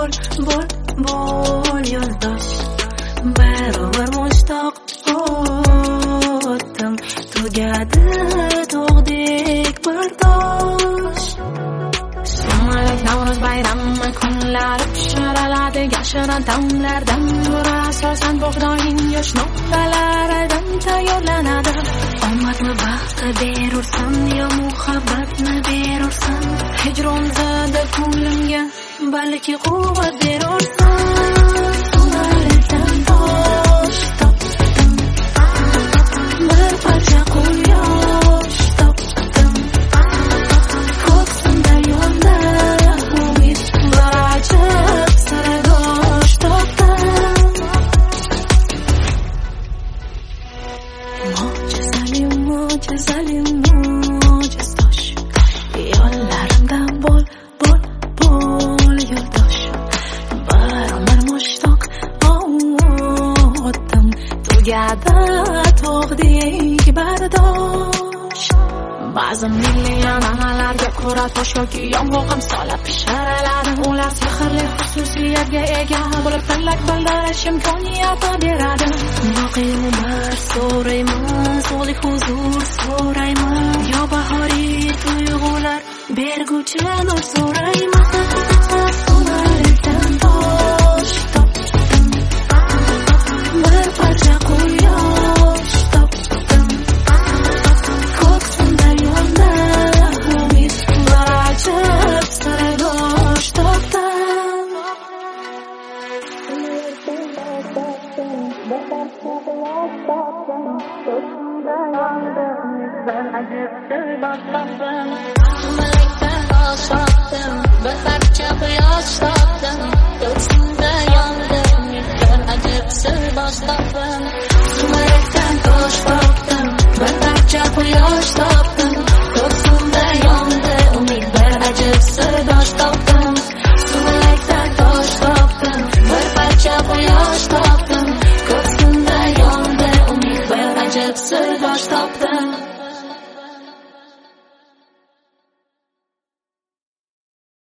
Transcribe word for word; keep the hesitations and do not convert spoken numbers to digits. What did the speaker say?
bo'l, bo'l, bo'l yo'ldosh. Baravar mushtoq o'tdim, tugadi tog'dek bardosh. Sumalak Navro'z bayrami kunlari pisharaladi yashirin damlardan. Bura asosan bug'doyning yosh nuqtalaridan tayyorlanadi. Omadni baxtni berursan, yo muhabbatni berursan, hijron zada ko'nglimga balki quvvat berursan. Sumalakdan tosh topdim, bir parcha qo'l yosh topdim, ko'ksimda yo'lda umid barachib sirdosh topdim. Mo'jizalim, mo'jizalim, mo'jizosh, yo'llarimdan bo'l, bo'l, bo'l yo'ldosh. Barobar mushtoq o'tdim, tugadi tog'dek bardosh. Ba'zi milliy an'analarga ko'ra tosh yoki yomg'ir ham solib pisharaladi. Ular sehrli xususiyatga ega bo'lib, tilak bildirish imkoniyati beradi. Boqiy umr so'rayman, sog'lik huzur so'rayman, yo bahoriy tuyg'ular berguvchi nur so'rayman. Sumalakdan tosh topdim, bir parcha qo'l yosh topdim, ko'ksimda yo'lda umid barachib sirdosh topdim. Sumalakdan tosh topdim, bir parcha quyosh topdim, ko'ksimda yondi umid, bir ajib sirdosh topdim. Sumalakdan tosh topdim, bir parcha quyosh topdim, ko'ksimda yondi umid, bir ajib sirdosh topdim.